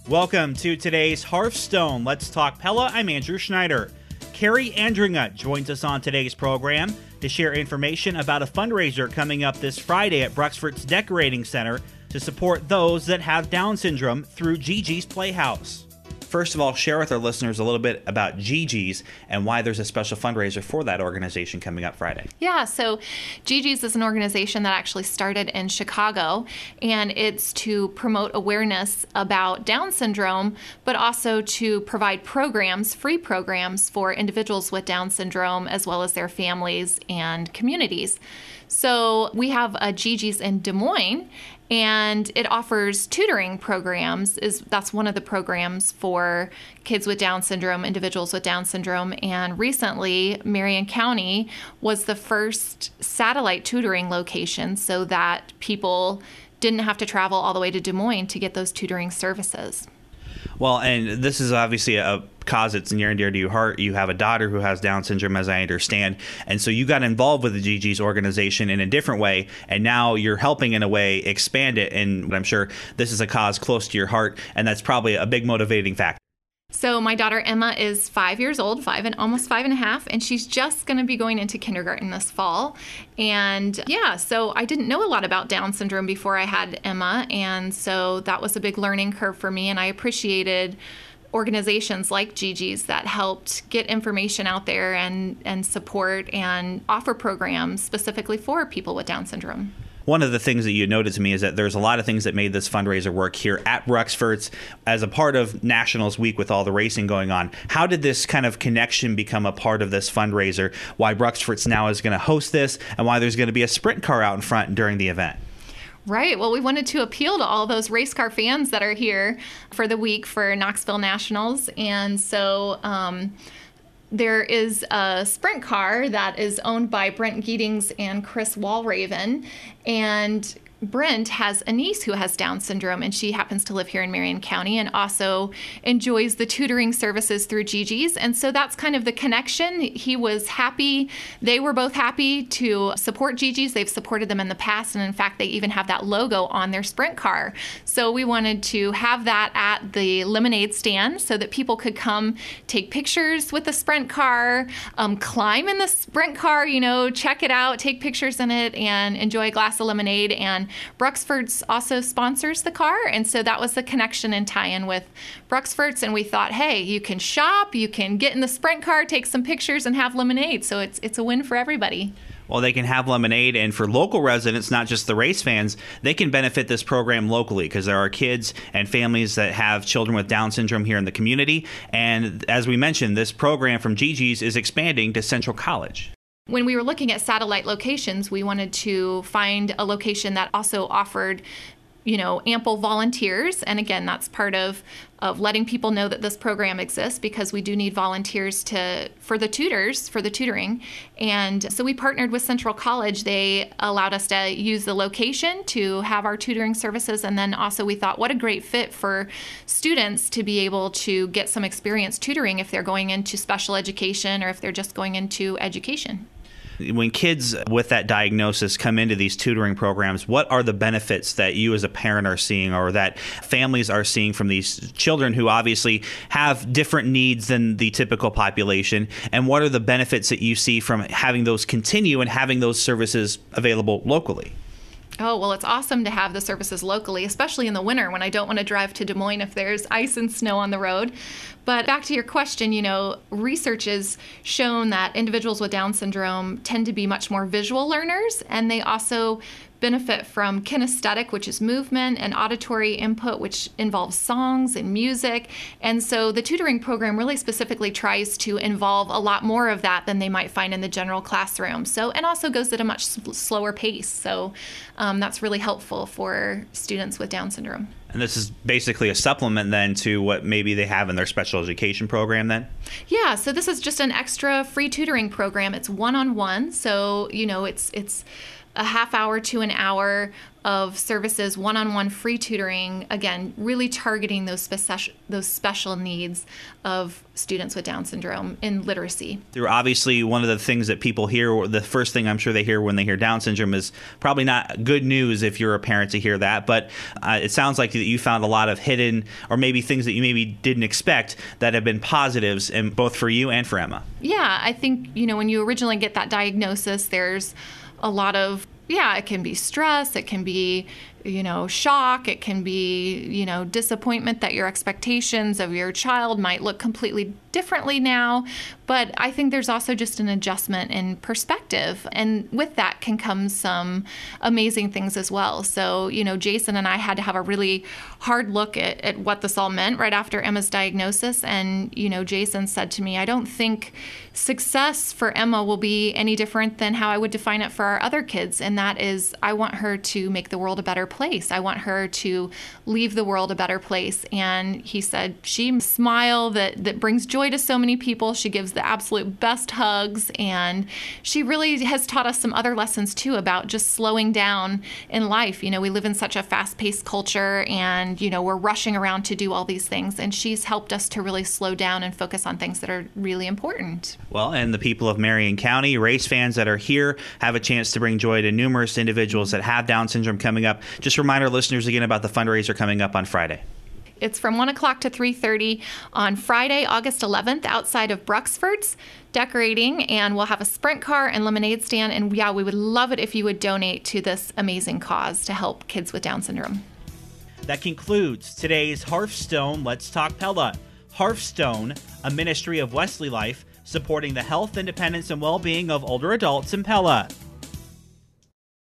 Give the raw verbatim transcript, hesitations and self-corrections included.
Welcome to today's Hearthstone. Let's talk Pella. I'm Andrew Schneider. Carrie Andringa joins us on today's program to share information about a fundraiser coming up this Friday at Bruxford's Decorating Center to support those that have Down syndrome through Gigi's Playhouse. First of all, share with our listeners a little bit about Gigi's and why there's a special fundraiser for that organization coming up Friday. Yeah, so Gigi's is an organization that actually started in Chicago, and it's to promote awareness about Down syndrome, but also to provide programs, free programs for individuals with Down syndrome, as well as their families and communities. So we have a Gigi's in Des Moines, and it offers tutoring programs. Is that's one of the programs for kids with Down syndrome, individuals with Down syndrome. And recently, Marion County was the first satellite tutoring location so that people didn't have to travel all the way to Des Moines to get those tutoring services. Well, and this is obviously a cause that's near and dear to your heart. You have a daughter who has Down syndrome, as I understand. And so you got involved with the Gigi's organization in a different way, and now you're helping in a way expand it. And I'm sure this is a cause close to your heart, and that's probably a big motivating factor. So my daughter Emma is five years old, five and almost five and a half, and she's just going to be going into kindergarten this fall. And yeah, so I didn't know a lot about Down syndrome before I had Emma, and so that was a big learning curve for me, and I appreciated organizations like Gigi's that helped get information out there and, and support and offer programs specifically for people with Down syndrome. One of the things that you noted to me is that there's a lot of things that made this fundraiser work here at Bruxford's as a part of Nationals Week with all the racing going on. How did this kind of connection become a part of this fundraiser? Why Bruxford's now is going to host this, and why there's going to be a sprint car out in front during the event? Right. Well, we wanted to appeal to all those race car fans that are here for the week for Knoxville Nationals. And so um, there is a sprint car that is owned by Brent Giedings and Chris Walraven. And Brent has a niece who has Down syndrome, and she happens to live here in Marion County and also enjoys the tutoring services through Gigi's. And so that's kind of the connection. He was happy. They were both happy to support Gigi's. They've supported them in the past. And in fact, they even have that logo on their sprint car. So we wanted to have that at the lemonade stand so that people could come take pictures with the sprint car, um, climb in the sprint car, you know, check it out, take pictures in it, and enjoy a glass of lemonade. And Bruxford's also sponsors the car, and so that was the connection and tie-in with Bruxford's, and we thought, hey, you can shop, you can get in the sprint car, take some pictures, and have lemonade, so it's it's a win for everybody. Well, they can have lemonade, and for local residents, not just the race fans, they can benefit this program locally because there are kids and families that have children with Down syndrome here in the community, and as we mentioned, this program from Gigi's is expanding to Central College. When we were looking at satellite locations, we wanted to find a location that also offered, you know, ample volunteers. And again, that's part of, of letting people know that this program exists, because we do need volunteers to for the tutors, for the tutoring. And so we partnered with Central College. They allowed us to use the location to have our tutoring services. And then also we thought, what a great fit for students to be able to get some experience tutoring if they're going into special education or if they're just going into education. When kids with that diagnosis come into these tutoring programs, what are the benefits that you as a parent are seeing, or that families are seeing from these children who obviously have different needs than the typical population? And what are the benefits that you see from having those continue and having those services available locally? Oh, well, it's awesome to have the services locally, especially in the winter when I don't want to drive to Des Moines if there's ice and snow on the road. But back to your question, you know, research has shown that individuals with Down syndrome tend to be much more visual learners, and they also benefit from kinesthetic, which is movement, and auditory input, which involves songs and music. And so the tutoring program really specifically tries to involve a lot more of that than they might find in the general classroom. So, and also goes at a much slower pace. So um, that's really helpful for students with Down syndrome. And this is basically a supplement then to what maybe they have in their special education program then? Yeah, so this is just an extra free tutoring program. It's one-on-one, so, you know, it's it's a half hour to an hour of services, one-on-one free tutoring, again, really targeting those special those special needs of students with Down syndrome in literacy. Through obviously one of the things that people hear, the first thing I'm sure they hear when they hear Down syndrome is probably not good news if you're a parent to hear that, but uh, it sounds like that you found a lot of hidden or maybe things that you maybe didn't expect that have been positives, and both for you and for Emma. Yeah, I think, you know, when you originally get that diagnosis, there's a lot of, yeah, it can be stress, it can be, you know, shock, it can be, you know, disappointment that your expectations of your child might look completely differently now. But I think there's also just an adjustment in perspective. And with that can come some amazing things as well. So, you know, Jason and I had to have a really hard look at, at what this all meant right after Emma's diagnosis. And, you know, Jason said to me, I don't think success for Emma will be any different than how I would define it for our other kids. And that is, I want her to make the world a better place. I want her to leave the world a better place. And he said, she smile that, that brings joy to so many people. She gives the absolute best hugs. And she really has taught us some other lessons too about just slowing down in life. You know, we live in such a fast-paced culture and, you know, we're rushing around to do all these things. And she's helped us to really slow down and focus on things that are really important. Well, and the people of Marion County, race fans that are here, have a chance to bring joy to numerous individuals that have Down syndrome coming up. Just remind our listeners again about the fundraiser coming up on Friday. It's from one o'clock to three thirty on Friday, August eleventh, outside of Bruxford's, decorating, and we'll have a sprint car and lemonade stand. And yeah, we would love it if you would donate to this amazing cause to help kids with Down syndrome. That concludes today's Hearthstone Let's Talk Pella. Hearthstone, a ministry of Wesley Life, supporting the health, independence, and well-being of older adults in Pella.